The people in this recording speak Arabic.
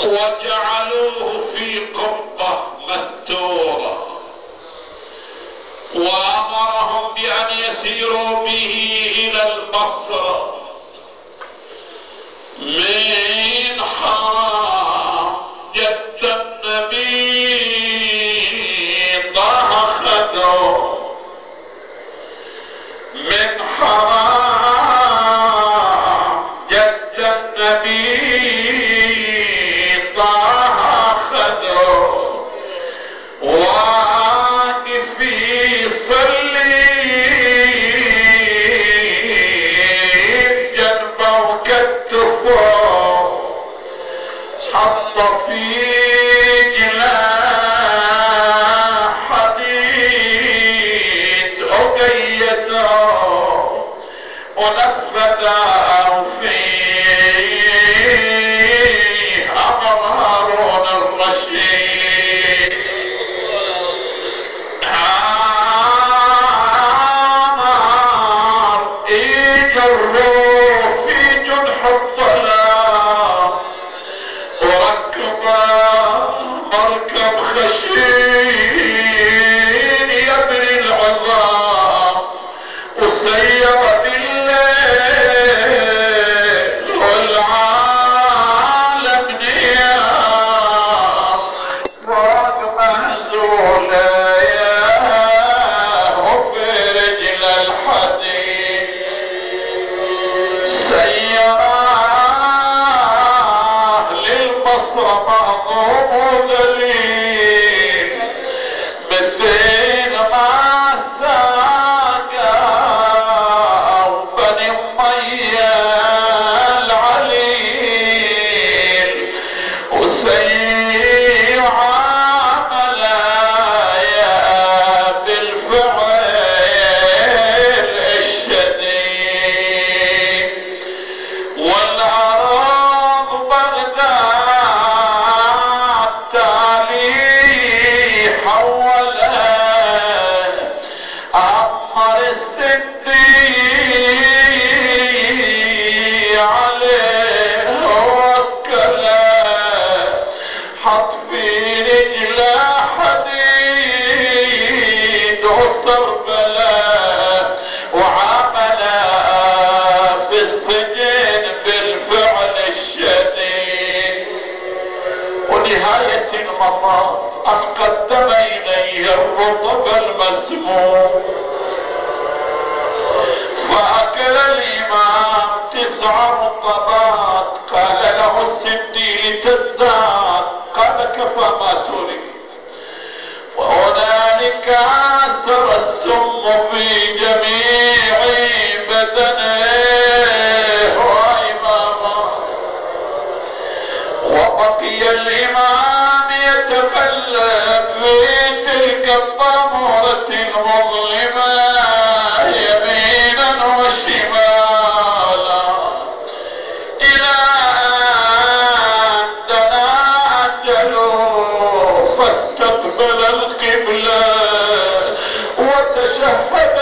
وجعلوه في قبة مستورة، وأمرهم بأن يسيروا به إلى البصرة. من حاجة النبي طه خدوا، من حاجة النبي طه خدوا، واقف يصلي جنبه وكتفه، حط في جناح حديد وقيده ونفذه فيه أمر هارون الرشيد. عامر يجروه في جنح الظلام، وركب مركب خشين يبني العظام، وسير بالليل والعالم نيام، فوق مهزولة وفي رجل الحديد، سيراه للبصرة مغضوب ودليل، مثل ما ساقا بني أمية العليل، وسيء عملايا بالفعل الشديد، والأرض بغداد تالي حوله، عمر السدي عليه وكله، حط في رجله حديد وصربله، وعمله في السجن بالفعل الشديد. ونهاية المطاف أن قدم إليه الرطب المسموم، فأكل الإمام 9 رطبات. قال له السدي لتزداد، قال كفى ما تريد. وهنالك أثر السم في جميع بدنه وإمامه، وبقي الإمام يتقلب في تلك الطامورة المظلمة يمينا وشمالا، إلى أن دنا أجله فاستقبل القبلة وتشهد